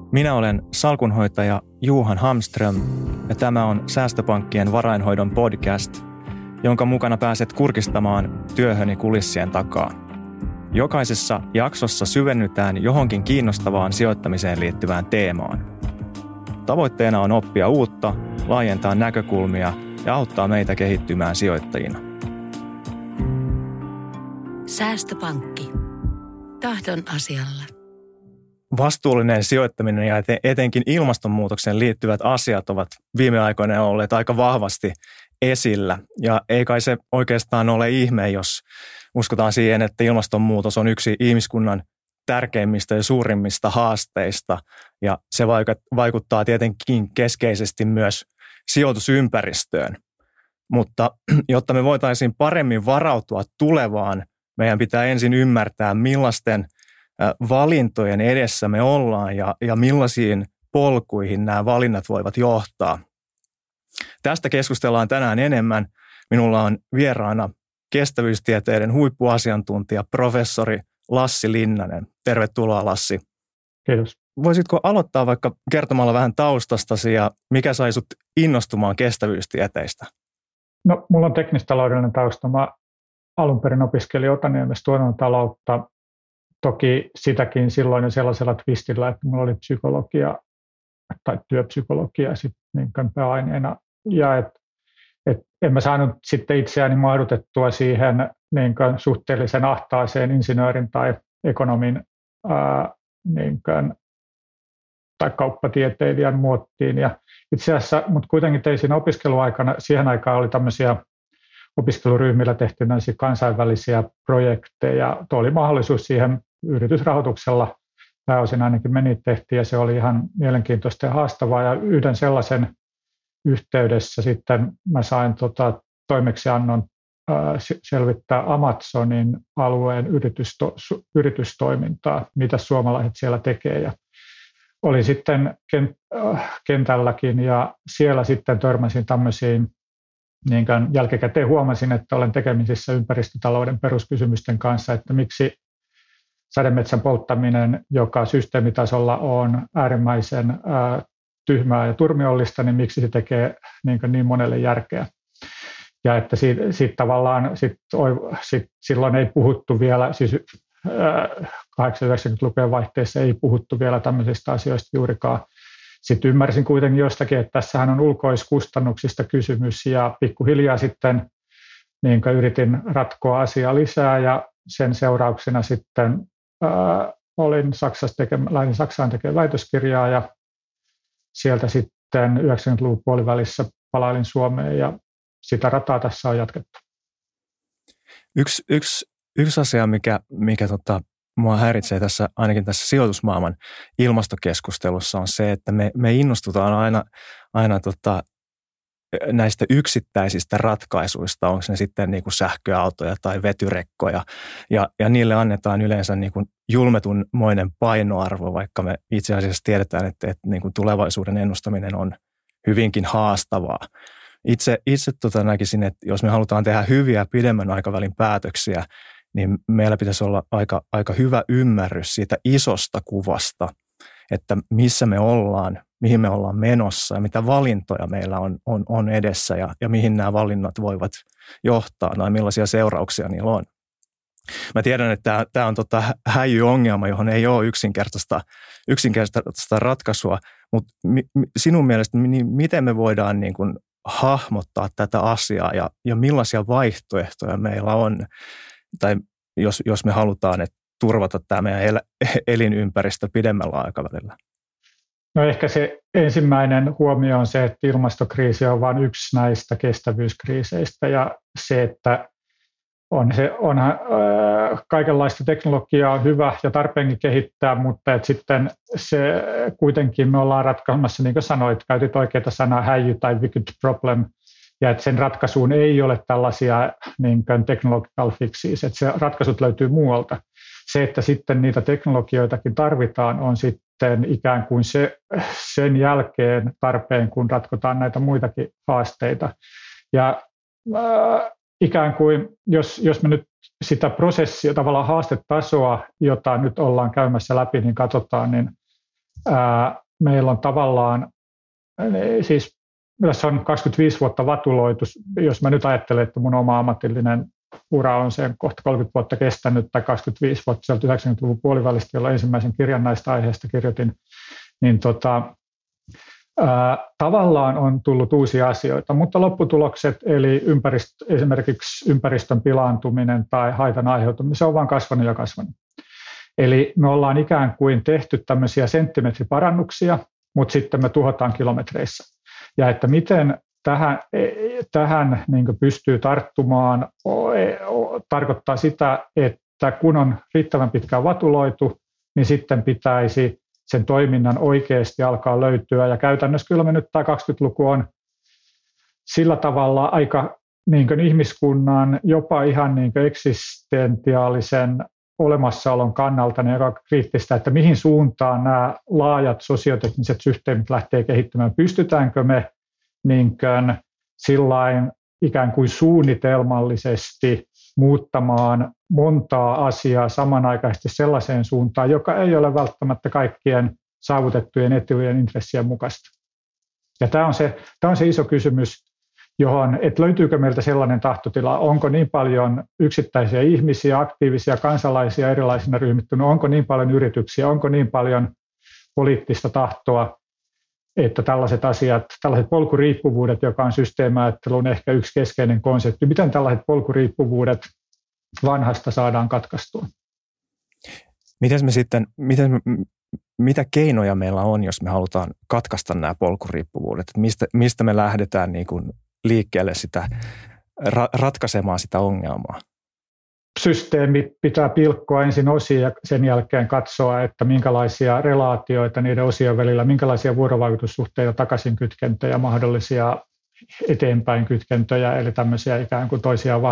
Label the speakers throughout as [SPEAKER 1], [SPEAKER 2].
[SPEAKER 1] Minä olen salkunhoitaja Johan Hamström ja tämä on Säästöpankkien varainhoidon podcast, jonka mukana pääset kurkistamaan työhöni kulissien takaa. Jokaisessa jaksossa syvennytään johonkin kiinnostavaan sijoittamiseen liittyvään teemaan. Tavoitteena on oppia uutta, laajentaa näkökulmia ja auttaa meitä kehittymään sijoittajina.
[SPEAKER 2] Säästöpankki. Tahdon asialla.
[SPEAKER 1] Vastuullinen sijoittaminen ja etenkin ilmastonmuutokseen liittyvät asiat ovat viime aikoina olleet aika vahvasti esillä. Ja ei kai se oikeastaan ole ihme, jos uskotaan siihen, että ilmastonmuutos on yksi ihmiskunnan tärkeimmistä ja suurimmista haasteista. Ja se vaikuttaa tietenkin keskeisesti myös sijoitusympäristöön. Mutta jotta me voitaisiin paremmin varautua tulevaan, meidän pitää ensin ymmärtää, millaisten valintojen edessä me ollaan ja millaisiin polkuihin nämä valinnat voivat johtaa. Tästä keskustellaan tänään enemmän. Minulla on vieraana kestävyystieteiden huippuasiantuntija, professori Lassi Linnanen. Tervetuloa, Lassi.
[SPEAKER 3] Kiitos.
[SPEAKER 1] Voisitko aloittaa vaikka kertomalla vähän taustastasi ja mikä sai sut innostumaan kestävyystieteistä?
[SPEAKER 3] No, mulla on teknistaloudellinen tausta. Mä alun perin opiskelin Otaniemessä tuotantotaloutta. Toki sitäkin silloin jo sellaisella twistillä, että minulla oli psykologia tai työpsykologia sitten niin pääaineena. Ja en mä saanut sitten itseäni mahdutettua siihen niin suhteellisen ahtaaseen insinöörin tai ekonomin tai kauppatieteilijän muottiin. Ja itse asiassa, mutta kuitenkin tein siinä opiskeluaikana, siihen aikaan oli tämmöisiä opiskeluryhmillä tehty näisiä kansainvälisiä projekteja. Tuo oli mahdollisuus siihen yritysrahoituksella, pääosin ainakin tehtiin, ja se oli ihan mielenkiintoista ja haastavaa. Ja yhden sellaisen yhteydessä sitten mä sain toimeksiannon selvittää Amazonin alueen yritystoimintaa, mitä suomalaiset siellä tekee. Ja olin sitten kentälläkin, ja siellä sitten törmäsin tämmöisiin, niin jälkikäteen huomasin, että olen tekemisissä ympäristötalouden peruskysymysten kanssa, että miksi sademetsän polttaminen, joka systeemitasolla on äärimmäisen tyhmää ja turmiollista, niin miksi se tekee niin monelle järkeä. Ja että siitä tavallaan silloin ei puhuttu vielä, siis 80-90-lukujen vaihteessa ei puhuttu vielä tämmöisistä asioista juurikaan. Sitten ymmärsin kuitenkin jostakin, että tässähän on ulkoiskustannuksista kysymys, ja pikkuhiljaa sitten yritin ratkoa asiaa lisää, ja sen seurauksena sitten lähdin Saksaan tekemään väitöskirjaa, ja sieltä sitten 90-luvun puolivälissä palailin Suomeen, ja sitä rataa tässä on jatkettu.
[SPEAKER 1] Yksi asia, mikä mua häiritsee tässä, ainakin tässä sijoitusmaailman ilmastokeskustelussa, on se, että me innostutaan aina näistä yksittäisistä ratkaisuista, onko ne sitten niin kuin sähköautoja tai vetyrekkoja, ja niille annetaan yleensä niin kuin julmetunmoinen painoarvo, vaikka me itse asiassa tiedetään, että niin kuin tulevaisuuden ennustaminen on hyvinkin haastavaa. Itse näkisin, että jos me halutaan tehdä hyviä pidemmän aikavälin päätöksiä, niin meillä pitäisi olla aika hyvä ymmärrys siitä isosta kuvasta, että missä me ollaan, mihin me ollaan menossa ja mitä valintoja meillä on edessä ja mihin nämä valinnat voivat johtaa tai millaisia seurauksia niillä on. Mä tiedän, että tämä on häijy-ongelma, johon ei ole yksinkertaista ratkaisua, mutta sinun mielestä miten me voidaan niin kuin hahmottaa tätä asiaa ja millaisia vaihtoehtoja meillä on, tai jos me halutaan turvata tämä meidän elinympäristö pidemmällä aikavälillä?
[SPEAKER 3] No ehkä se ensimmäinen huomio on se, että ilmastokriisi on vain yksi näistä kestävyyskriiseistä, ja se, että onhan kaikenlaista teknologiaa on hyvä ja tarpeenkin kehittää, mutta että sitten se kuitenkin me ollaan ratkaisemassa, niin kuin sanoit, käytit oikeita sanaa häijy tai wicked problem, ja että sen ratkaisuun ei ole tällaisia niin kuin technological fixes, että se ratkaisut löytyy muualta. Se, että sitten niitä teknologioitakin tarvitaan, on sitten ikään kuin sen jälkeen tarpeen, kun ratkotaan näitä muitakin haasteita. Ja ikään kuin, jos me nyt sitä prosessia, tavallaan haastetasoa, jota nyt ollaan käymässä läpi, niin katsotaan, niin meillä on tavallaan, siis tässä on 25 vuotta vatuloitu, jos mä nyt ajattelen, että mun oma ammatillinen ura on sen kohta 30 vuotta kestänyt, tai 25 vuotta sieltä 90-luvun puolivälistä, jolla ensimmäisen kirjan näistä aiheista kirjoitin, niin tavallaan on tullut uusia asioita, mutta lopputulokset, eli esimerkiksi ympäristön pilaantuminen tai haitan aiheutuminen, se on vaan kasvanut ja kasvanut. Eli me ollaan ikään kuin tehty tämmöisiä senttimetriparannuksia, mutta sitten me tuhotaan kilometreissä. Ja että miten tähän niin kuin pystyy tarttumaan, tarkoittaa sitä, että kun on riittävän pitkään vatuloitu, niin sitten pitäisi sen toiminnan oikeasti alkaa löytyä. Ja käytännössä kyllä me nyt tämä 20-luku on sillä tavalla aika niin kuin ihmiskunnan jopa ihan niin kuin eksistentiaalisen olemassaolon kannalta niin aika kriittistä, että mihin suuntaan nämä laajat sosiotekniset systeemit lähtee kehittymään. Pystytäänkö me niin kuin sillain ikään kuin suunnitelmallisesti muuttamaan montaa asiaa samanaikaisesti sellaiseen suuntaan, joka ei ole välttämättä kaikkien saavutettujen etujen intressien mukaista. Ja tämä on se iso kysymys, johon, että löytyykö meiltä sellainen tahtotila, onko niin paljon yksittäisiä ihmisiä, aktiivisia kansalaisia erilaisina ryhmittynä, onko niin paljon yrityksiä, onko niin paljon poliittista tahtoa, että tällaiset asiat, tällaiset polkuriippuvuudet, joka on systeemiajattelun ehkä yksi keskeinen konsepti, miten tällaiset polkuriippuvuudet vanhasta saadaan katkaistua?
[SPEAKER 1] Mitä keinoja meillä on, jos me halutaan katkaista nämä polkuriippuvuudet? Mistä me lähdetään niin kuin liikkeelle sitä, ratkaisemaan sitä ongelmaa?
[SPEAKER 3] Systeemi pitää pilkkoa ensin osiin ja sen jälkeen katsoa, että minkälaisia relaatioita niiden osien välillä, minkälaisia vuorovaikutussuhteita, takaisinkytkentöjä, mahdollisia eteenpäin kytkentöjä, eli tämmöisiä ikään kuin toisiaan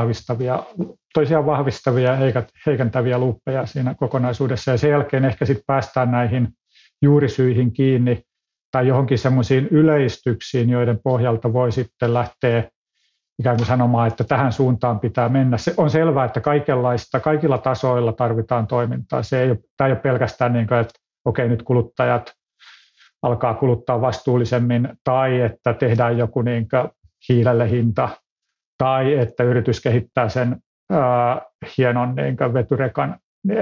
[SPEAKER 3] vahvistavia ja heikentäviä luuppeja siinä kokonaisuudessa. Ja sen jälkeen ehkä sitten päästään näihin juurisyihin kiinni tai johonkin semmoisiin yleistyksiin, joiden pohjalta voi sitten lähteä ikään kuin sanomaan, että tähän suuntaan pitää mennä. Se on selvää, että kaikilla tasoilla tarvitaan toimintaa. Tämä ei ole pelkästään niin kuin, että okei, nyt kuluttajat alkaa kuluttaa vastuullisemmin, tai että tehdään joku niin kuin hiilelle hinta, tai että yritys kehittää sen hienon niin kuin vetyrekan.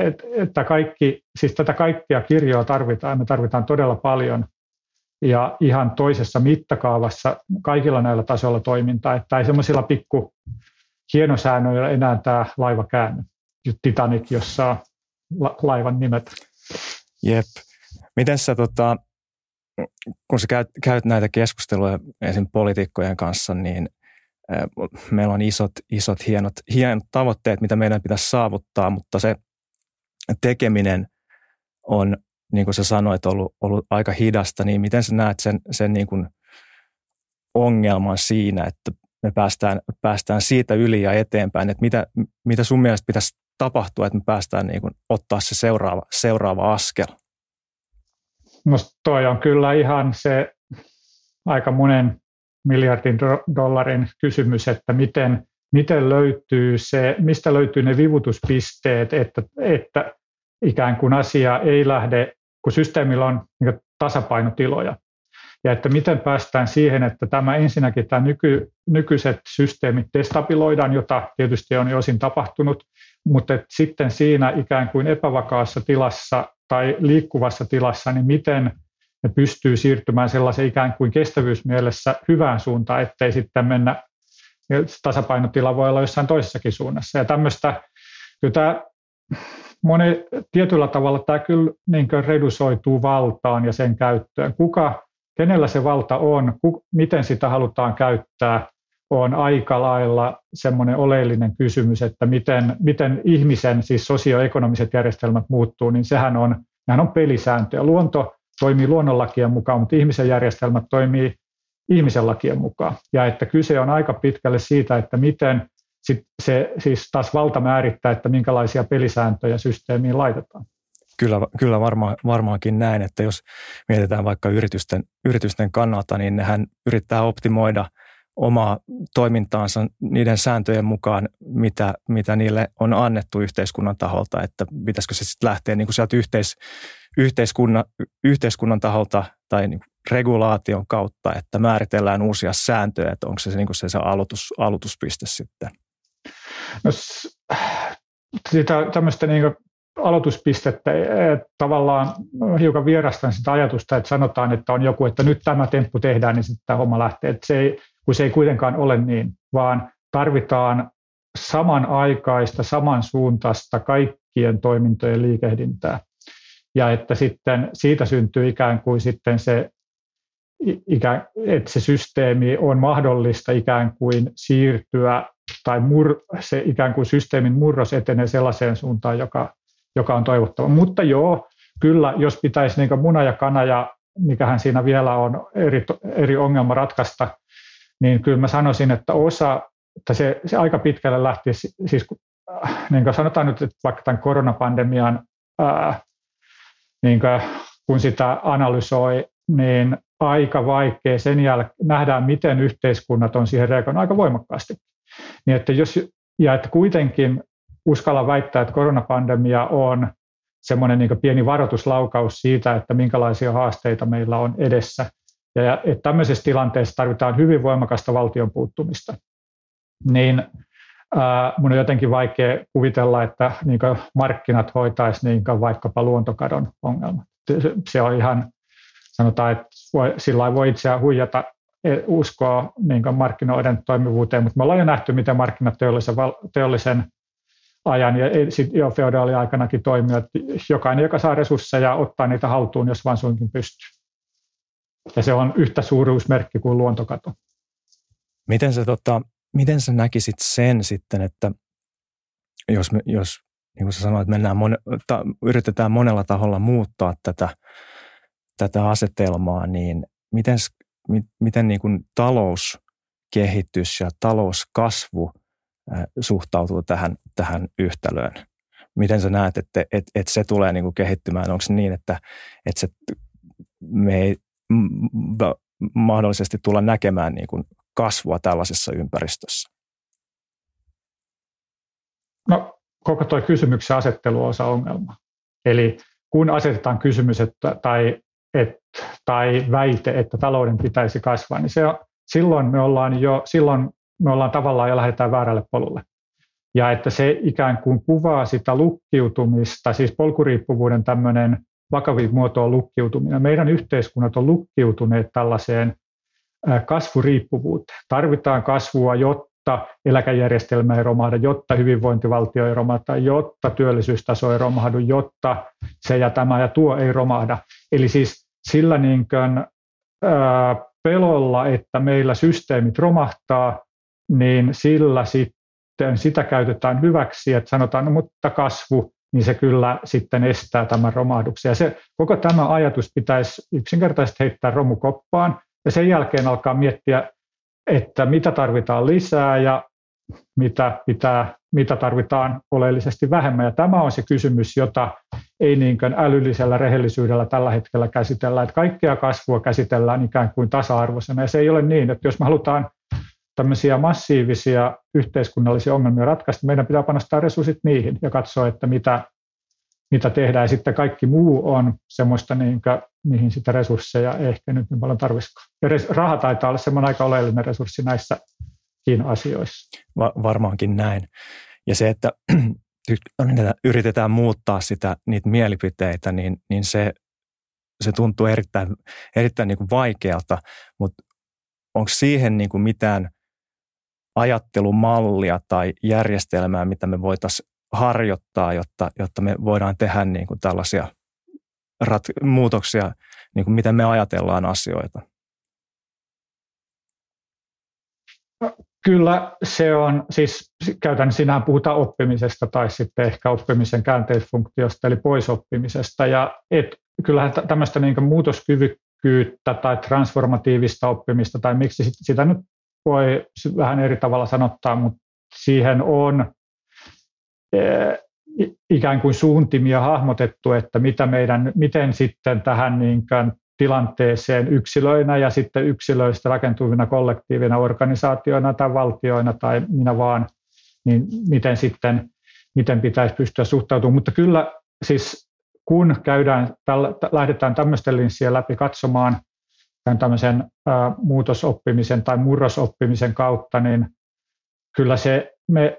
[SPEAKER 3] Siis tätä kaikkia kirjoa tarvitaan, me tarvitaan todella paljon, ja ihan toisessa mittakaavassa kaikilla näillä tasoilla toimintaa, että ei semmoisilla pikku hienosäännöillä enää tämä laiva käänny. Titanic, jos saa laivan nimet.
[SPEAKER 1] Jep. Miten sä, kun sä käyt näitä keskusteluja esim. Poliitikkojen kanssa, niin meillä on isot hienot tavoitteet, mitä meidän pitäisi saavuttaa, mutta se tekeminen on, niin kuin sä sanoit, ollut aika hidasta, niin miten sä näet sen niin kuin ongelman siinä, että me päästään siitä yli ja eteenpäin, että mitä sun mielestä pitäisi tapahtua, että me päästään niin kuin ottaa se seuraava askel?
[SPEAKER 3] No toi on kyllä ihan se aika monen miljardin dollarin kysymys, että miten löytyy mistä löytyy ne vivutuspisteet, että ikään kuin asia ei lähde, kun systeemillä on niin tasapainotiloja. Ja että miten päästään siihen, että ensinnäkin tämä nykyiset systeemit destabiloidaan, jota tietysti on jo osin tapahtunut, mutta sitten siinä ikään kuin epävakaassa tilassa tai liikkuvassa tilassa, niin miten ne pystyy siirtymään sellaisen ikään kuin kestävyysmielessä hyvään suuntaan, ettei sitten mennä, tasapainotila voi olla jossain toisessakin suunnassa. Ja tämmöistä, kyllä tietyllä tavalla tämä kyllä niin kuin redusoituu valtaan ja sen käyttöön. Kenellä se valta on, miten sitä halutaan käyttää, on aika lailla semmoinen oleellinen kysymys, että miten ihmisen, siis sosioekonomiset järjestelmät muuttuu, niin nehän on pelisääntöjä. Luonto toimii luonnonlakien mukaan, mutta ihmisen järjestelmät toimii ihmisen lakien mukaan. Ja että kyse on aika pitkälle siitä, että miten se siis taas valta määrittää, että minkälaisia pelisääntöjä systeemiin laitetaan.
[SPEAKER 1] Kyllä varmaankin näin, että jos mietitään vaikka yritysten kannalta, niin nehän yrittää omaa toimintaansa niiden sääntöjen mukaan, mitä niille on annettu yhteiskunnan taholta, että pitäisikö se sitten lähteä niin kuin sieltä yhteiskunnan taholta tai niin kuin regulaation kautta, että määritellään uusia sääntöjä, että onko se, niin kuin se aloituspiste sitten?
[SPEAKER 3] No, sitä tämmöistä niin kuin aloituspistettä tavallaan hiukan vierastan sitä ajatusta, että sanotaan, että on joku, että nyt tämä temppu tehdään, niin sitten tämä homma lähtee. Että kun se ei kuitenkaan ole niin, vaan tarvitaan samanaikaista, samansuuntaista kaikkien toimintojen liikehdintää. Ja että sitten siitä syntyy ikään kuin sitten se, että se systeemi on mahdollista ikään kuin siirtyä tai se ikään kuin systeemin murros etenee sellaiseen suuntaan, joka on toivottava. Mutta joo, kyllä, jos pitäisi niin kuin muna ja kana ja mikähän siinä vielä on eri ongelma ratkaista, niin kyllä mä sanoisin, että se aika pitkälle lähti, siis niin kuin sanotaan nyt, että vaikka tämän koronapandemian, niin kuin, kun sitä analysoi, niin aika vaikea sen jälkeen nähdään, miten yhteiskunnat on siihen reagoinut aika voimakkaasti. Niin että että kuitenkin uskalla väittää, että koronapandemia on semmoinen niin kuin pieni varoituslaukaus siitä, että minkälaisia haasteita meillä on edessä. Ja että tämmöisessä tilanteessa tarvitaan hyvin voimakasta valtion puuttumista. Niin mun on jotenkin vaikea kuvitella, että niin kuin markkinat hoitaisi niin kuin vaikkapa luontokadon ongelmat. Se on ihan, sanotaan, että sillä voi itseään huijata, uskoa niin kuin markkinoiden toimivuuteen, mutta me ollaan jo nähty, miten markkinat teollisen ajan ja jo feodaaliaikanakin toimii, että jokainen, joka saa resursseja, ottaa niitä haltuun, jos vaan suinkin pystyy. Ja se on yhtä suuruusmerkki kuin luontokato.
[SPEAKER 1] Miten sä näkisit sen sitten, että jos niin kuin sä sanoit, että yritetään monella taholla muuttaa tätä asetelmaa, niin miten niin kuin talouskehitys ja talouskasvu suhtautuu tähän yhtälöön? Miten sä näet, että se tulee niin kuin kehittymään? Onko se niin, että me ei mahdollisesti tulla näkemään niin kuin kasvua tällaisessa ympäristössä?
[SPEAKER 3] No, koko tuo kysymyksen asettelu on osa ongelmaa. Eli kun asetetaan kysymys tai väite, että talouden pitäisi kasvaa, niin silloin me ollaan tavallaan jo lähdetään väärälle polulle. Ja että se ikään kuin kuvaa sitä lukkiutumista, siis polkuriippuvuuden tämmöinen vakavin muoto on lukkiutuminen. Meidän yhteiskunnat on lukkiutuneet tällaiseen kasvuriippuvuuteen. Tarvitaan kasvua, jotta eläkejärjestelmä ei romahda, jotta hyvinvointivaltio ei romahda, jotta työllisyystaso ei romahdu, jotta se ja tämä ja tuo ei romahda. Eli siis sillä niin kuin, pelolla, että meillä systeemit romahtaa, niin sillä sitten sitä käytetään hyväksi, että sanotaan, no, mutta kasvu, niin se kyllä sitten estää tämän romahduksen. Ja koko tämä ajatus pitäisi yksinkertaisesti heittää romukoppaan, ja sen jälkeen alkaa miettiä, että mitä tarvitaan lisää ja mitä tarvitaan oleellisesti vähemmän. Ja tämä on se kysymys, jota ei niinkään älyllisellä rehellisyydellä tällä hetkellä käsitellä, että kaikkea kasvua käsitellään ikään kuin tasa-arvoisena. Ja se ei ole niin, että jos me halutaan tämmöisiä massiivisia yhteiskunnallisia ongelmia ratkaista, meidän pitää panostaa resurssit niihin ja katsoa, että mitä tehdään. Ja sitten kaikki muu on semmoista, mihin sitä resursseja ehkä nyt niin paljon tarvitsisikaan. Ja raha taitaa olla semmoinen aika oleellinen resurssi näissäkin asioissa.
[SPEAKER 1] Varmaankin näin. Ja se, että yritetään muuttaa niitä mielipiteitä, niin se tuntuu erittäin niin kuin vaikealta, mutta onko siihen niin kuin mitään ajattelumallia tai järjestelmää, mitä me voitaisiin harjoittaa, jotta me voidaan tehdä niin kuin tällaisia muutoksia, niin kuin miten me ajatellaan asioita?
[SPEAKER 3] Kyllä se on, siis käytännössä siinähän puhutaan oppimisesta tai sitten ehkä oppimisen käänteisfunktiosta eli poisoppimisesta. Ja kyllähän tämmöistä niin kuin muutoskyvykkyyttä tai transformatiivista oppimista tai miksi sitä nyt voi vähän eri tavalla sanottaa, mutta siihen on ikään kuin suuntimia hahmotettu, että miten sitten tähän niin kuin tilanteeseen yksilöinä ja sitten yksilöistä rakentuvina kollektiivina organisaatioina tai valtioina tai minä vaan, niin miten pitäisi pystyä suhtautumaan. Mutta kyllä siis kun lähdetään tämmöisten linssien läpi katsomaan tämän tämmöisen muutosoppimisen tai murrosoppimisen kautta, niin kyllä me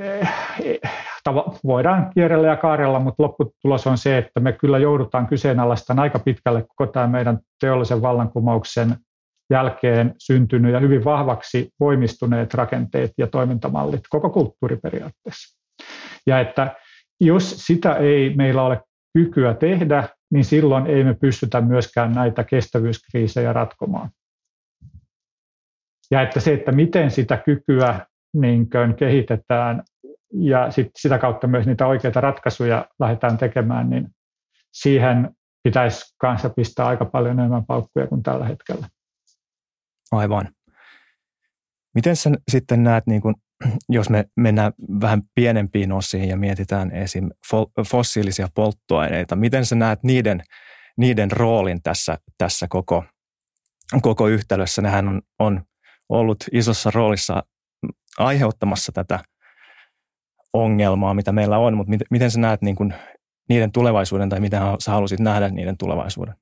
[SPEAKER 3] voidaan kierrellä ja kaarella, mutta lopputulos on se, että me kyllä joudutaan kyseenalaistamaan aika pitkälle koko tämä meidän teollisen vallankumouksen jälkeen syntynyt ja hyvin vahvaksi voimistuneet rakenteet ja toimintamallit, koko kulttuuriperiaatteessa. Ja että jos sitä ei meillä ole kykyä tehdä, niin silloin ei me pystytä myöskään näitä kestävyyskriisejä ratkomaan. Ja että se, että miten sitä kykyä niin kehitetään ja sitä kautta myös niitä oikeita ratkaisuja lähdetään tekemään, niin siihen pitäisi kanssa pistää aika paljon enemmän paukkuja kuin tällä hetkellä.
[SPEAKER 1] Aivan. Miten sä sitten näet, niin kun, jos me mennään vähän pienempiin osiin ja mietitään esim. Fossiilisia polttoaineita, miten sä näet niiden roolin tässä koko yhtälössä? Nehän on ollut isossa roolissa aiheuttamassa tätä ongelmaa, mitä meillä on, mutta miten sä näet niin kun niiden tulevaisuuden tai miten sä halusit nähdä niiden tulevaisuuden?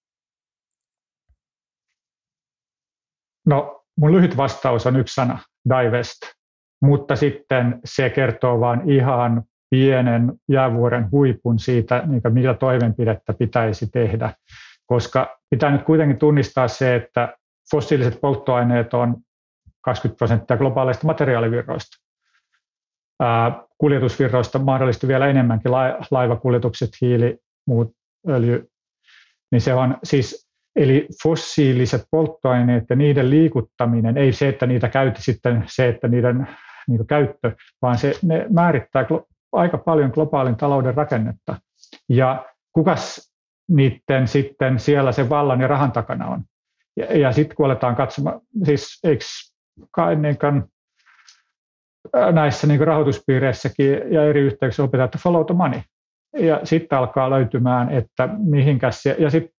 [SPEAKER 3] No, mun lyhyt vastaus on yksi sana, divest, mutta sitten se kertoo vain ihan pienen jäävuoren huipun siitä, mitä toimenpidettä pitäisi tehdä, koska pitää nyt kuitenkin tunnistaa se, että fossiiliset polttoaineet on 20% globaaleista materiaalivirroista. Kuljetusvirroista mahdollisesti vielä enemmänkin, laivakuljetukset, hiili, muut, öljy, niin se on siis, eli fossiiliset polttoaineet ja niiden liikuttaminen, ei se, että niitä käytti sitten se, että niiden käyttö, vaan ne määrittää aika paljon globaalin talouden rakennetta. Ja kukas niiden sitten siellä sen vallan ja rahan takana on? Ja sitten kun aletaan katsomaan, siis eikö näissä rahoituspiireissäkin ja eri yhteyksissä opetetaan, että follow the money. Ja sitten alkaa löytymään, että mihinkäs, ja sitten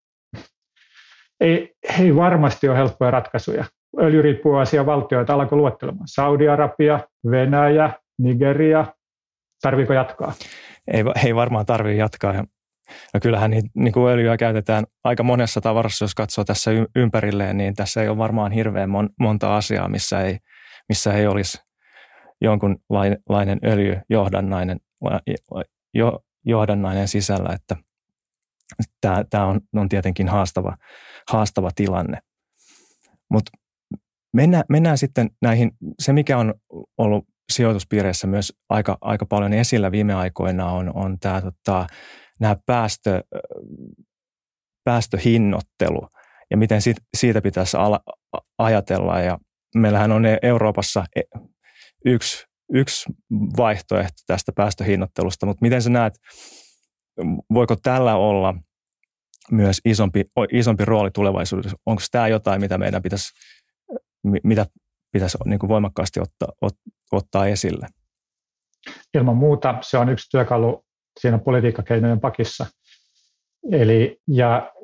[SPEAKER 3] ei varmasti ole helppoja ratkaisuja. Öljyriippuvaisia valtioita alkoi luettelemaan. Saudi-Arabia, Venäjä, Nigeria. Tarviiko jatkaa?
[SPEAKER 1] Ei varmaan tarvitse jatkaa. Ja kyllähän niin kuin öljyä käytetään aika monessa tavarassa, jos katsoo tässä ympärilleen, niin tässä ei ole varmaan hirveän monta asiaa, missä ei olisi jonkunlainen öljyjohdannainen sisällä, että tämä on tietenkin haastava tilanne. Mutta mennään sitten näihin, se mikä on ollut sijoituspiireissä myös aika paljon esillä viime aikoina on nämä päästöhinnoittelu ja miten siitä pitäisi ajatella. Ja meillähän on Euroopassa yksi vaihtoehto tästä päästöhinnoittelusta, mutta miten sä näet, voiko tällä olla myös isompi rooli tulevaisuudessa? Onko tämä jotain, mitä meidän pitäisi niin kuin voimakkaasti ottaa esille?
[SPEAKER 3] Ilman muuta se on yksi työkalu siinä politiikkakeinojen pakissa. Eli, ja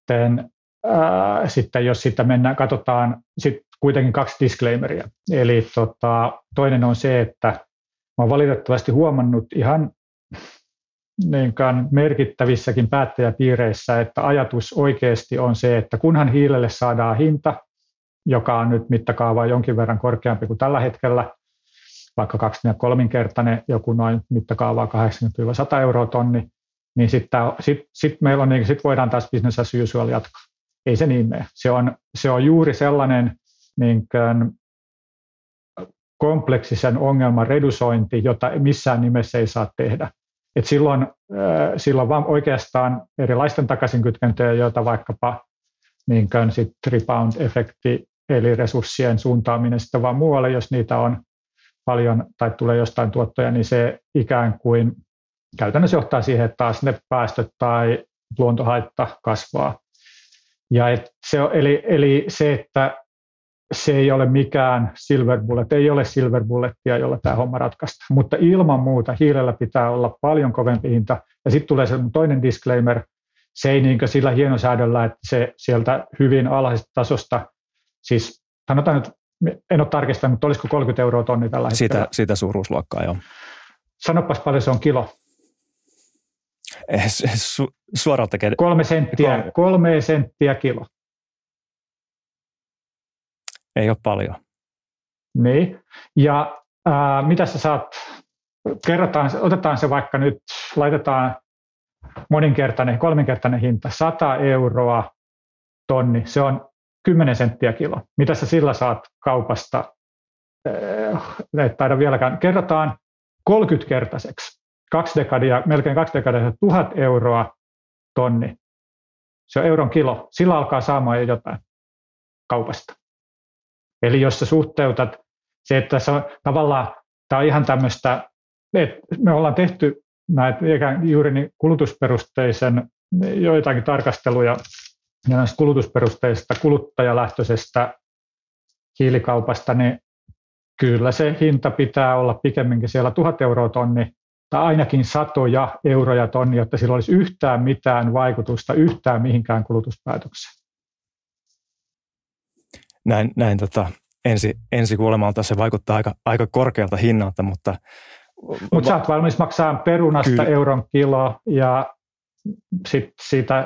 [SPEAKER 3] sitten jos sitä katsotaan sit kuitenkin 2 disclaimeria. Eli toinen on se, että mä olen valitettavasti huomannut ihan merkittävissäkin päättäjäpiireissä, että ajatus oikeasti on se, että kunhan hiilelle saadaan hinta, joka on nyt mittakaavaa jonkin verran korkeampi kuin tällä hetkellä, vaikka 2-3-kertainen, joku noin mittakaavaa 80-100 euroa tonni, niin sitten meillä on, sit voidaan taas business as usual jatkaa. Ei se niin mene. Se on juuri sellainen kompleksisen ongelman redusointi, jota missään nimessä ei saa tehdä. Et silloin vaan oikeastaan erilaisten takaisinkytkentöjä, joita vaikkapa sit rebound-efekti, eli resurssien suuntaaminen sitten vaan muualle, jos niitä on paljon tai tulee jostain tuottoja, niin se ikään kuin käytännössä johtaa siihen, että taas ne päästöt tai luontohaitta kasvaa. Ja eli se, että se ei ole mikään silver bullet, ei ole silver bullettia, jolla tämä homma ratkaistaan. Mutta ilman muuta hiilellä pitää olla paljon kovempi hinta. Ja sitten tulee se toinen disclaimer, se ei niin sillä hienosäädöllä, että se sieltä hyvin alhaisesta tasosta, siis sanotaan nyt, en ole tarkistanut, mutta olisiko 30 € tonni tällä hetkellä?
[SPEAKER 1] Sitä suuruusluokkaa, joo.
[SPEAKER 3] Sanopas paljon se on kilo.
[SPEAKER 1] Suoralta käden.
[SPEAKER 3] 3 senttiä kilo.
[SPEAKER 1] Ei ole paljon.
[SPEAKER 3] Niin, ja mitä sä saat, otetaan se vaikka nyt, laitetaan kolminkertainen hinta, 100 € tonni, se on 10 senttiä kilo. Mitä sä sillä saat kaupasta? Ei taida vieläkään. Kerrotaan 30-kertaiseksi. Melkein 2 dekadia, 1000 € tonni. Se on euron kilo. Sillä alkaa saamaan jo jotain kaupasta. Eli jos sä suhteutat se, että se on tavallaan, tämä on ihan tämmöistä, että me ollaan tehty näitä juuri niin kulutusperusteisen joitakin tarkasteluja ja näistä kulutusperusteisesta kuluttajalähtöisestä hiilikaupasta, niin kyllä se hinta pitää olla pikemminkin siellä 1000 € tonni tai ainakin satoja euroja tonni, jotta sillä olisi yhtään mitään vaikutusta yhtään mihinkään kulutuspäätökseen.
[SPEAKER 1] Näin ensi kuulemalta se vaikuttaa aika korkealta hinnalta, mutta
[SPEAKER 3] sä oot valmis maksaa perunasta kyllä. euron kilo ja sit siitä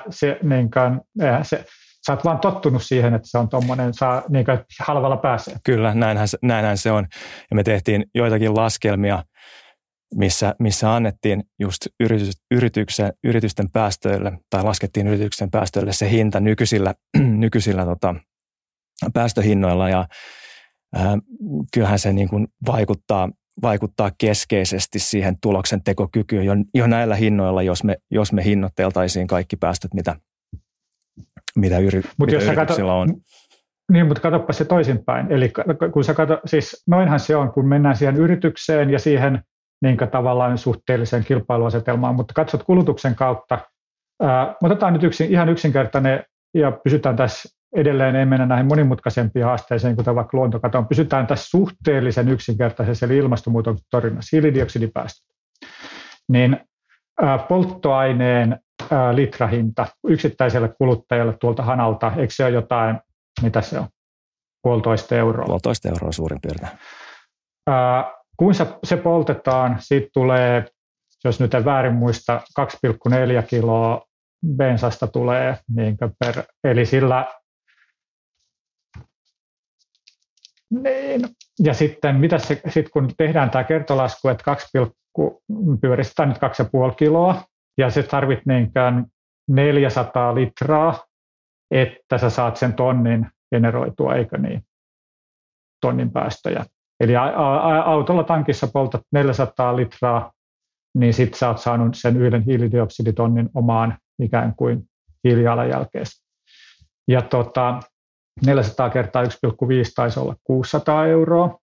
[SPEAKER 3] sä oot vaan tottunut siihen, että se on tommonen, niin halvalla pääsee.
[SPEAKER 1] Kyllä, näinhän se on. Ja me tehtiin joitakin laskelmia, missä annettiin just yritysten päästöille, tai laskettiin yritysten päästöille se hinta nykyisillä päästöhinnoilla, ja kyllähän se niin kuin vaikuttaa keskeisesti siihen tuloksen tekokykyyn jo näillä hinnoilla, jos me hinnoitteltaisiin kaikki päästöt, mitä yrityksillä on.
[SPEAKER 3] Niin, mutta katsoppa se toisinpäin. Eli kun sä siis noinhan se on, kun mennään siihen yritykseen ja siihen niin tavallaan suhteelliseen kilpailuasetelmaan, mutta katsot kulutuksen kautta. Otetaan nyt ihan yksinkertainen ja pysytään tässä edelleen, ei mennä näihin monimutkaisempiin haasteisiin, kuten vaikka luontokatoon. Pysytään tässä suhteellisen yksinkertaisessa, eli ilmastonmuutoksen torjunnassa, hiilidioksidipäästöt. Niin polttoaineen litrahinta yksittäiselle kuluttajalle tuolta hanalta, eikö se ole jotain, mitä se on? 1,5 €.
[SPEAKER 1] 1,5 € suurin piirtein.
[SPEAKER 3] Kun se poltetaan, siitä tulee, jos nyt en väärin muista, 2,4 kiloa bensasta tulee eli sillä niin. Ja sitten kun tehdään tämä kertolasku, että pyöristetään nyt 2,5 kiloa ja se tarvit 400 litraa, että sä saat sen tonnin generoitua, eikö niin? Tonnin päästöjä. Eli autolla tankissa poltat 400 litraa, niin sitten sä oot saanut sen yhden hiilidioksiditonnin omaan ikään kuin hiilijalanjälkeessä. Ja 400 kertaa 1,5 taisi olla 600 €.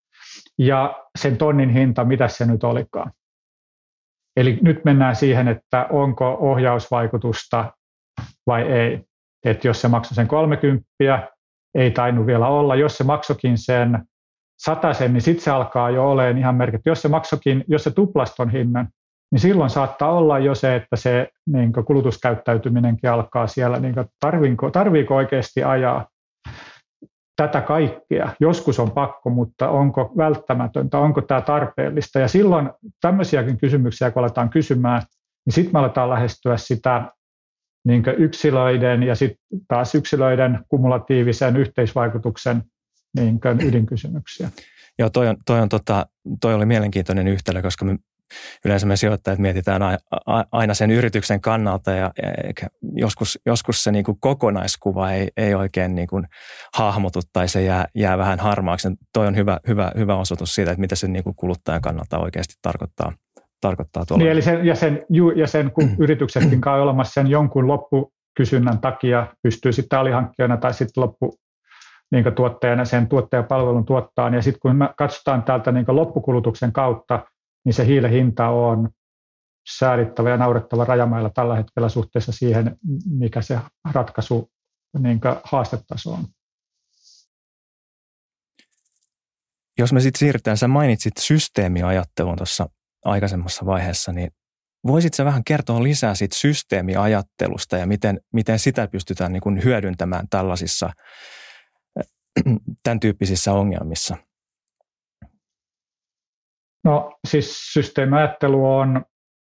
[SPEAKER 3] Ja sen tonnin hinta, mitä se nyt olikaan? Eli nyt mennään siihen, että onko ohjausvaikutusta vai ei. Että jos se maksoi sen 30, ei tainnut vielä olla. Jos se maksokin sen 100, niin sitten se alkaa jo olemaan ihan merkitty. Jos se tuplasi ton hinnan, niin silloin saattaa olla jo se, että se niin kulutuskäyttäytyminenkin alkaa siellä. Niin tarviiko oikeasti ajaa tätä kaikkea? Joskus on pakko, mutta onko välttämätöntä, onko tämä tarpeellista? Ja silloin tämmöisiäkin kysymyksiä, kun aletaan kysymään, niin sitten me aletaan lähestyä sitä niin yksilöiden ja sitten taas yksilöiden kumulatiivisen yhteisvaikutuksen niin ydinkysymyksiä.
[SPEAKER 1] Joo, toi oli mielenkiintoinen yhtälö, koska yleensä me sijoittajat mietitään aina sen yrityksen kannalta ja joskus se niin kuin kokonaiskuva ei oikein niin kuin hahmotu tai se jää vähän harmaaksi. Toi on hyvä osoitus siitä, että mitä se niin kuin kuluttajan kannalta oikeasti tarkoittaa tuolla.
[SPEAKER 3] Niin, eli sen kun yrityksetkin kai olemassa sen jonkun loppukysynnän takia pystyy sitten alihankkijana tai sitten niin tuottajana sen tuottajapalvelun tuottaa. Ja sitten kun me katsotaan täältä niin loppukulutuksen kautta, niin se hiilen hinta on säädittävä ja naurettava rajamailla tällä hetkellä suhteessa siihen, mikä se ratkaisu niin haastetaso on.
[SPEAKER 1] Jos me sitten siirrytään, sä mainitsit systeemiajattelun tuossa aikaisemmassa vaiheessa, niin voisitko sä vähän kertoa lisää siitä systeemiajattelusta ja miten sitä pystytään niin kuin hyödyntämään tällaisissa tämän tyyppisissä ongelmissa?
[SPEAKER 3] No siis systeemiajattelu on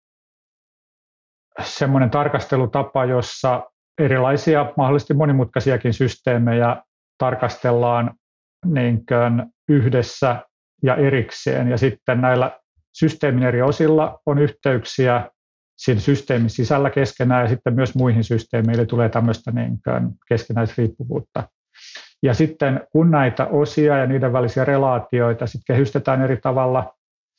[SPEAKER 3] semmoinen tarkastelutapa, jossa erilaisia mahdollisesti monimutkaisiakin systeemejä tarkastellaan niin kuin yhdessä ja erikseen. Ja sitten näillä systeemin eri osilla on yhteyksiä siinä systeemin sisällä keskenään ja sitten myös muihin systeemeille tulee tämmöistä niin kuin keskenäisriippuvuutta. Ja sitten kun näitä osia ja niiden välisiä relaatioita sitten kehystetään eri tavalla,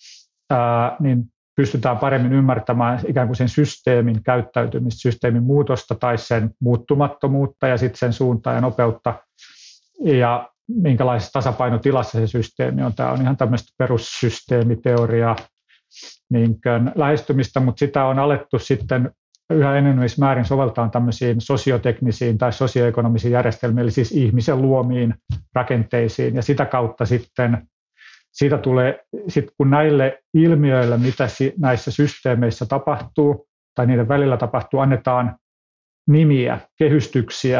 [SPEAKER 3] niin pystytään paremmin ymmärtämään ikään kuin sen systeemin käyttäytymistä, systeemin muutosta tai sen muuttumattomuutta ja sitten sen suuntaa ja nopeutta ja minkälaisessa tasapainotilassa se systeemi on. Tämä on ihan tämmöistä perussysteemiteoriaa niin lähestymistä, mutta sitä on alettu sitten yhä enenevissä määrin soveltaa tämmöisiin sosioteknisiin tai sosioekonomisiin järjestelmiin, eli siis ihmisen luomiin rakenteisiin ja sitä kautta sitten siitä tulee, kun näille ilmiöille, mitä näissä systeemeissä tapahtuu tai niiden välillä tapahtuu, annetaan nimiä, kehystyksiä,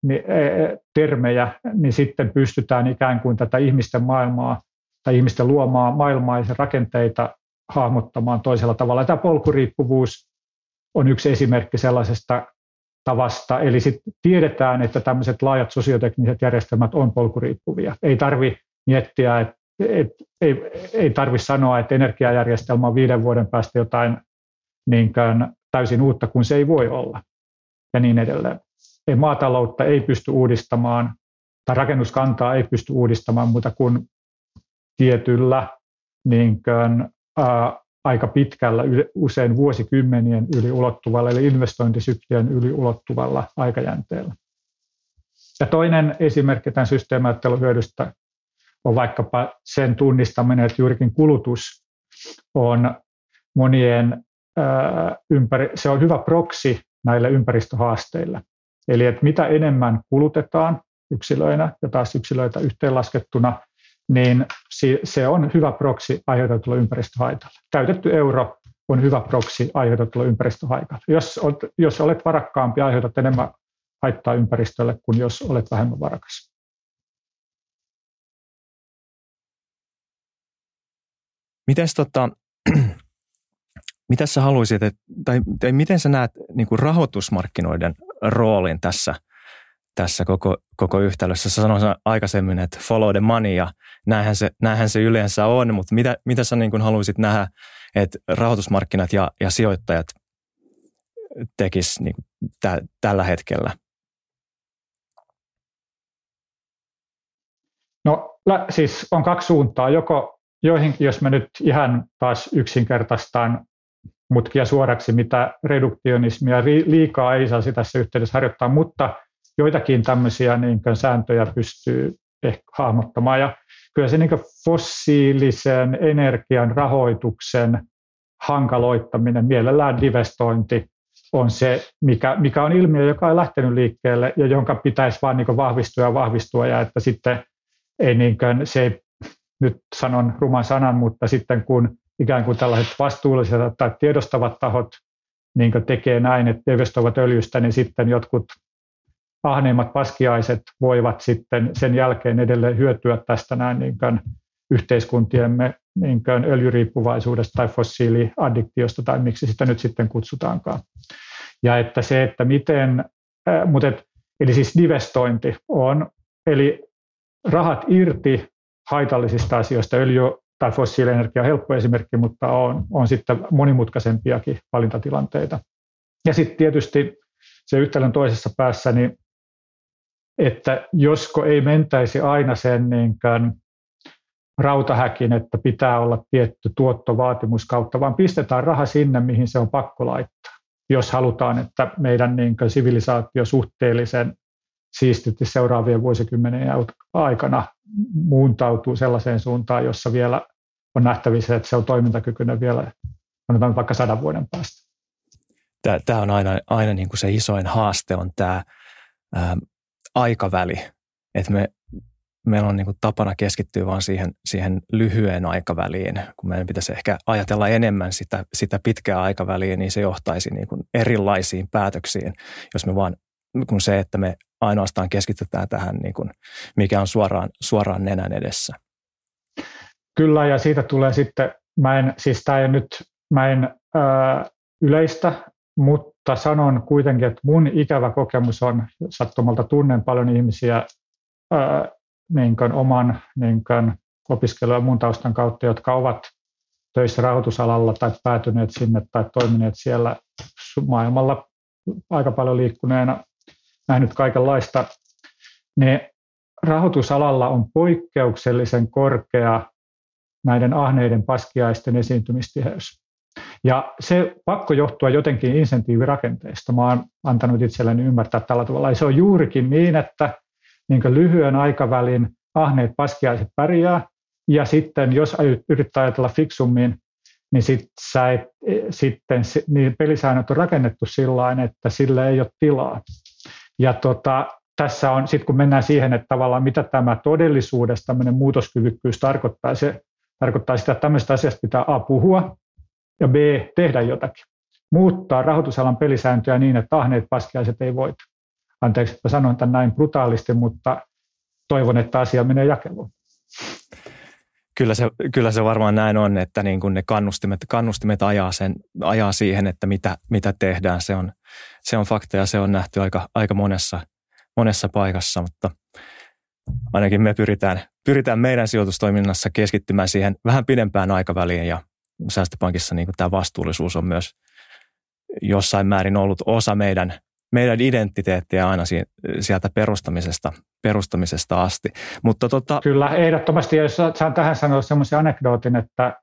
[SPEAKER 3] termejä, niin sitten pystytään ikään kuin tätä ihmisten maailmaa tai ihmisten luomaa maailmaa ja sen rakenteita hahmottamaan toisella tavalla. Tämä polkuriippuvuus on yksi esimerkki sellaisesta tavasta, eli sitten tiedetään, että tämmöiset laajat sosiotekniset järjestelmät on polkuriippuvia. Ei tarvitse miettiä, ei tarvitse sanoa, että energiajärjestelmä on 5 vuoden päästä jotain niinkään täysin uutta, kun se ei voi olla, ja niin edelleen. Maataloutta ei pysty uudistamaan, tai rakennuskantaa ei pysty uudistamaan muuta kuin tietyllä niinkään, aika pitkällä, usein vuosikymmenien yli ulottuvalla, eli investointisyklien yli ulottuvalla aikajänteellä. Ja toinen esimerkki tämän systeemiajattelun hyödystä on vaikkapa sen tunnistaminen, että juurikin kulutus on se on hyvä proksi näille ympäristöhaasteille. Eli että mitä enemmän kulutetaan yksilöinä ja taas yksilöitä yhteenlaskettuna, niin se on hyvä proksi aiheutetulle ympäristöhaitalle. Käytetty euro on hyvä proksi aiheutetulle ympäristöhaitalle. Jos olet varakkaampi, aiheutat enemmän haittaa ympäristölle kuin jos olet vähemmän varakas.
[SPEAKER 1] Mitä sä haluaisit, tai miten sä näet niin kuin rahoitusmarkkinoiden roolin tässä koko yhtälössä? Sä sanoit aikaisemmin, että follow the money, ja näinhän se yleensä on, mutta mitä sä niin kuin haluaisit nähdä, että rahoitusmarkkinat ja sijoittajat tekis niin kuin tällä hetkellä?
[SPEAKER 3] No siis on 2 suuntaa. Joihinkin, jos mä nyt ihan taas yksinkertaistaan mutkia suoraksi, mitä reduktionismia liikaa ei saa tässä yhteydessä harjoittaa, mutta joitakin tämmöisiä niin sääntöjä pystyy ehkä hahmottamaan. Ja kyllä se niin fossiilisen energian rahoituksen hankaloittaminen, mielellään divestointi, on se, mikä on ilmiö, joka on lähtenyt liikkeelle ja jonka pitäisi vaan niin vahvistua ja että sitten ei se ei, nyt sanon ruman sanan, mutta sitten kun ikään kuin tällaiset vastuulliset tai tiedostavat tahot niin tekee näin, että investoivat öljystä, niin sitten jotkut ahneimmat paskiaiset voivat sitten sen jälkeen edelleen hyötyä tästä näin yhteiskuntiemme öljyriippuvaisuudesta tai fossiiliaddiktiosta tai miksi sitä nyt sitten kutsutaankaan. Ja että se, että miten, eli siis divestointi on, eli rahat irti haitallisista asioista. Öljy tai fossiilienergia on helppo esimerkki, mutta on sitten monimutkaisempiakin valintatilanteita. Ja sitten tietysti se yhtälön toisessa päässä, niin että josko ei mentäisi aina sen rautahäkin, että pitää olla tietty tuottovaatimus kautta, vaan pistetään raha sinne, mihin se on pakko laittaa. Jos halutaan, että meidän sivilisaatio suhteellisen siististi seuraavien vuosikymmenien aikana muuntautuu sellaiseen suuntaan, jossa vielä on nähtävissä, että se on toimintakykyinen vielä vaikka 100 vuoden päästä.
[SPEAKER 1] Tämä on aina niin kuin se isoin haaste on tämä aikaväli, että meillä on niin kuin tapana keskittyä vaan siihen lyhyen aikaväliin, kun meidän pitäisi ehkä ajatella enemmän sitä pitkää aikaväliä, niin se johtaisi niin kuin erilaisiin päätöksiin, jos me vaan kun se, että me ainoastaan keskitytään tähän, niin kuin, mikä on suoraan nenän edessä.
[SPEAKER 3] Kyllä, ja siitä tulee sitten, mä en yleistä, mutta sanon kuitenkin, että mun ikävä kokemus on, sattumalta tunnen paljon ihmisiä niin kuin oman niin kuin opiskelu- ja muun taustan kautta, jotka ovat töissä rahoitusalalla tai päätyneet sinne tai toimineet siellä maailmalla aika paljon liikkuneena, nähnyt kaikenlaista, niin rahoitusalalla on poikkeuksellisen korkea näiden ahneiden paskiaisten esiintymistiheys. Ja se pakko johtua jotenkin insentiivirakenteista. Mä oon antanut itselleni ymmärtää tällä tavalla. Ja se on juurikin niin, että niin lyhyen aikavälin ahneet paskiaiset pärjää, ja sitten jos yrittää ajatella fiksummin, niin sitten niin pelisäännöt on rakennettu sillain, että sille ei ole tilaa. Ja tässä on, sitten kun mennään siihen, että tavallaan mitä tämä todellisuudessa tämmöinen muutoskyvykkyys tarkoittaa, se tarkoittaa sitä, että tämmöistä asiasta pitää A puhua ja B tehdä jotakin. Muuttaa rahoitusalan pelisääntöjä niin, että ahneet paskiaiset ei voita. Anteeksi, että sanoin tämän näin brutaalisti, mutta toivon, että asia menee jakeluun.
[SPEAKER 1] Kyllä se varmaan näin on, että niin kuin ne kannustimet ajaa siihen, että mitä tehdään. Se on fakta ja se on nähty aika monessa paikassa, mutta ainakin me pyritään meidän sijoitustoiminnassa keskittymään siihen vähän pidempään aikaväliin, ja Säästöpankissa niin kuin tämä vastuullisuus on myös jossain määrin ollut osa meidän identiteettiä aina sieltä perustamisesta asti. Mutta
[SPEAKER 3] Kyllä, ehdottomasti. Jos saan tähän sanoa semmoisen anekdootin, että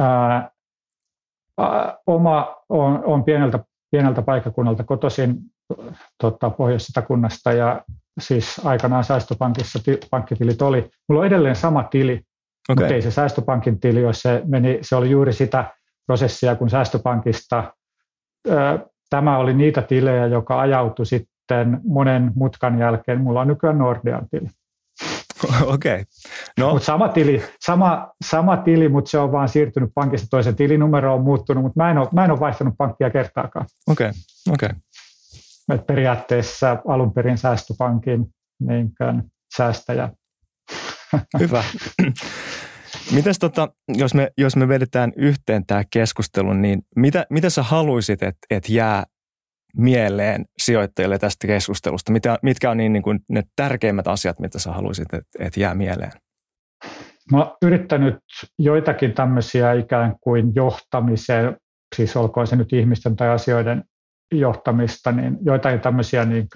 [SPEAKER 3] oma on pieneltä paikkakunnalta kotoisin Pohjois-Satakunnasta, ja siis aikanaan Säästöpankissa pankkitilit oli. Mulla on edelleen sama tili, mutta ei se Säästöpankin tili, jos se oli juuri sitä prosessia, kun Säästöpankista tämä oli niitä tilejä, joka ajautui sitten monen mutkan jälkeen. Mulla on nykyään Nordean tili.
[SPEAKER 1] Okei. No.
[SPEAKER 3] Mutta sama tili, mutta se on vaan siirtynyt pankista toisen tilinumero on muuttunut, mutta mä en ole vaihtanut pankkia kertaakaan.
[SPEAKER 1] Okei.
[SPEAKER 3] Periaatteessa alun perin Säästöpankin säästäjä.
[SPEAKER 1] Hyvä. Mites jos me vedetään yhteen tämä keskustelu, niin mitä sä haluaisit, että jää mieleen sijoittajille tästä keskustelusta? Mitkä on niin kuin ne tärkeimmät asiat, mitä sä haluaisit, että jää mieleen?
[SPEAKER 3] Mä oon yrittänyt joitakin tämmöisiä ikään kuin johtamiseen, siis olkoon se nyt ihmisten tai asioiden johtamista, niin joitain tämmöisiä niin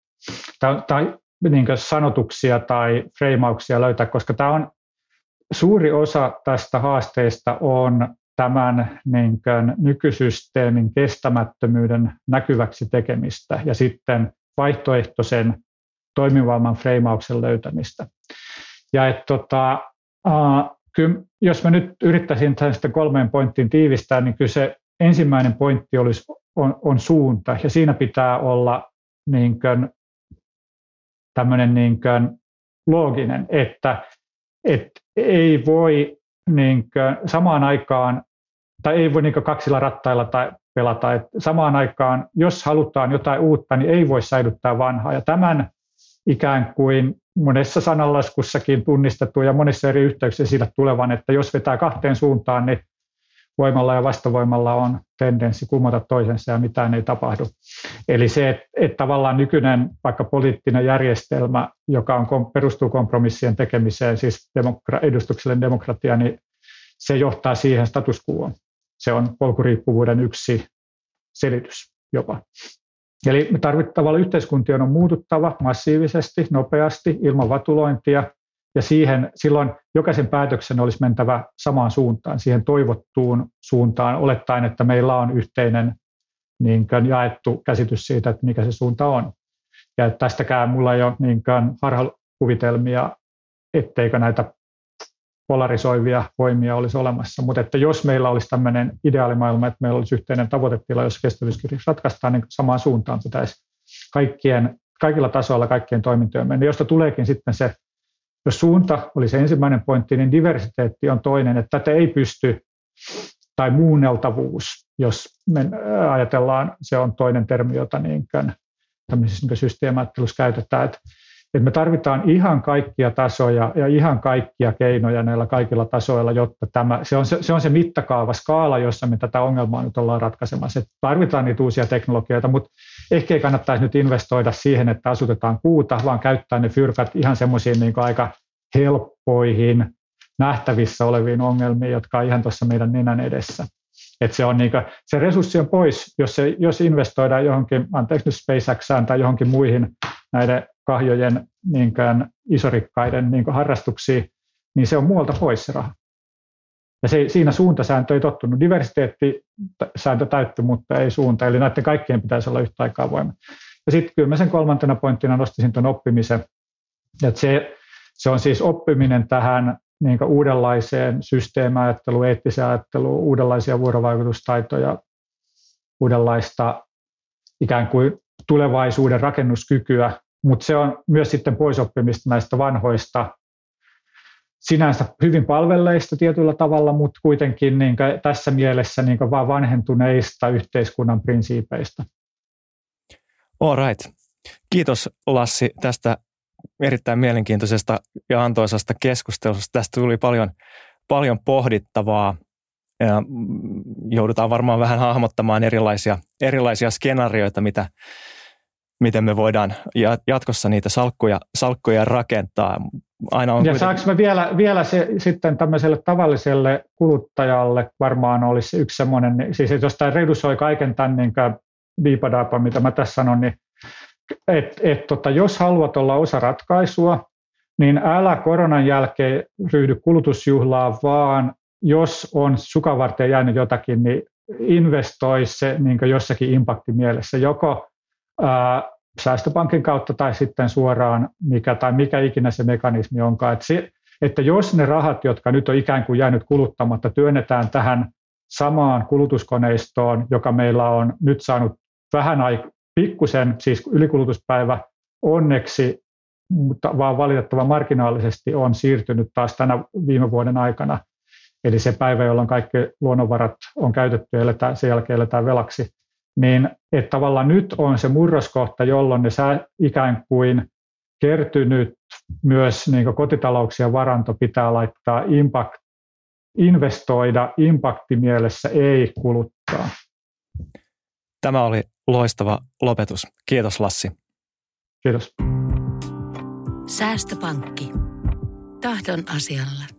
[SPEAKER 3] kuin sanotuksia tai freimauksia löytää, koska tämä on suuri osa tästä haasteesta on tämän niin kuin nykysysteemin kestämättömyyden näkyväksi tekemistä ja sitten vaihtoehtoisen toimivamman freimauksen löytämistä. Ja kyllä, jos mä nyt yrittäisin tästä 3 pointtiin tiivistää, niin kyllä se ensimmäinen pointti on suunta, ja siinä pitää olla niin kuin tämmöinen niin kuin looginen, että ei voi niin kuin samaan aikaan, tai ei voi niin kuin kaksilla rattailla tai pelata. Et samaan aikaan, jos halutaan jotain uutta, niin ei voi säilyttää vanhaa. Ja tämän ikään kuin monessa sananlaskussakin tunnistettu ja monissa eri yhteyksissä esille tulevan, että jos vetää 2 suuntaan, niin voimalla ja vastavoimalla on tendenssi kumota toisensa ja mitään ei tapahdu. Eli se, että tavallaan nykyinen vaikka poliittinen järjestelmä, joka perustuu kompromissien tekemiseen, siis edustuksellinen demokratia, niin se johtaa siihen status quoon. Se on polkuriippuvuuden yksi selitys jopa. Eli me tavallaan yhteiskuntien on muututtava massiivisesti, nopeasti, ilman vatulointia, ja silloin jokaisen päätöksen olisi mentävä samaan suuntaan, siihen toivottuun suuntaan, olettaen, että meillä on yhteinen niinkään jaettu käsitys siitä, että mikä se suunta on. Ja tästäkään mulla ei ole niinkään harhakuvitelmia, etteikö näitä polarisoivia voimia olisi olemassa. Mutta että jos meillä olisi tämmöinen ideaalimaailma, että meillä olisi yhteinen tavoitetila, jossa kestävyyskriisi ratkaistaan, niin samaan suuntaan pitäisi kaikilla tasoilla kaikkien toimintojen mennä, josta tuleekin sitten se Jos suunta oli se ensimmäinen pointti, niin diversiteetti on toinen, että tätä ei pysty, tai muunneltavuus, jos me ajatellaan, se on toinen termi, jota tämmöisessä systeemiajattelussa käytetään, että me tarvitaan ihan kaikkia tasoja ja ihan kaikkia keinoja näillä kaikilla tasoilla, jotta se on se mittakaava, skaala, jossa me tätä ongelmaa nyt ollaan ratkaisemassa. Että tarvitaan niitä uusia teknologioita, mutta ehkä ei kannattaisi nyt investoida siihen, että asutetaan puuta, vaan käyttää ne fyrkat ihan semmoisiin niin aika helppoihin, nähtävissä oleviin ongelmiin, jotka on ihan tuossa meidän nenän edessä. Että se resurssi on pois, jos investoidaan johonkin, anteeksi nyt SpaceXään tai johonkin muihin näiden kahjojen isorikkaiden harrastuksiin, niin se on muualta pois se raha. Ja siinä suuntasääntö ei tottunut. Diversiteettisääntö täyttyi, mutta ei suunta. Eli näiden kaikkien pitäisi olla yhtä aikaa voima. Ja sitten kyllä mä sen kolmantena pointtina nostaisin tuon oppimisen. Että se on siis oppiminen tähän uudenlaiseen systeemiajatteluun, eettiseen ajatteluun, uudenlaisia vuorovaikutustaitoja, uudenlaista ikään kuin tulevaisuuden rakennuskykyä, mutta se on myös sitten poisoppimista näistä vanhoista, sinänsä hyvin palvelleista tietyllä tavalla, mutta kuitenkin tässä mielessä vaan vanhentuneista yhteiskunnan prinsiipeistä.
[SPEAKER 1] All right. Kiitos Lassi tästä erittäin mielenkiintoisesta ja antoisasta keskustelusta. Tästä tuli paljon pohdittavaa ja joudutaan varmaan vähän hahmottamaan erilaisia skenaarioita, miten me voidaan jatkossa niitä salkkuja rakentaa.
[SPEAKER 3] Saanko mä vielä se sitten tämmöiselle tavalliselle kuluttajalle varmaan olisi yksi semmoinen, siis jos tämä redusoi kaiken tämän diipadaapa, mitä mä tässä sanon, niin jos haluat olla osa ratkaisua, niin älä koronan jälkeen ryhdy kulutusjuhlaan, vaan jos on sukanvarteen jäänyt jotakin, niin investoi se jossakin impactimielessä, joko säästöpankin kautta tai sitten suoraan, mikä ikinä se mekanismi onkaan. Että jos ne rahat, jotka nyt on ikään kuin jäänyt kuluttamatta, työnnetään tähän samaan kulutuskoneistoon, joka meillä on nyt saanut vähän pikkusen, siis ylikulutuspäivä onneksi, mutta vaan valitettavan marginaalisesti on siirtynyt taas tänä viime vuoden aikana. Eli se päivä, jolloin kaikki luonnonvarat on käytetty ja sen jälkeen eletään velaksi. Niin että tavallaan nyt on se murroskohta, jolloin ne ikään kuin kertynyt myös kotitalouksien varanto pitää laittaa investoida impactimielessä, ei kuluttaa.
[SPEAKER 1] Tämä oli loistava lopetus. Kiitos Lassi.
[SPEAKER 3] Kiitos.
[SPEAKER 2] Säästöpankki. Tahdon asialla.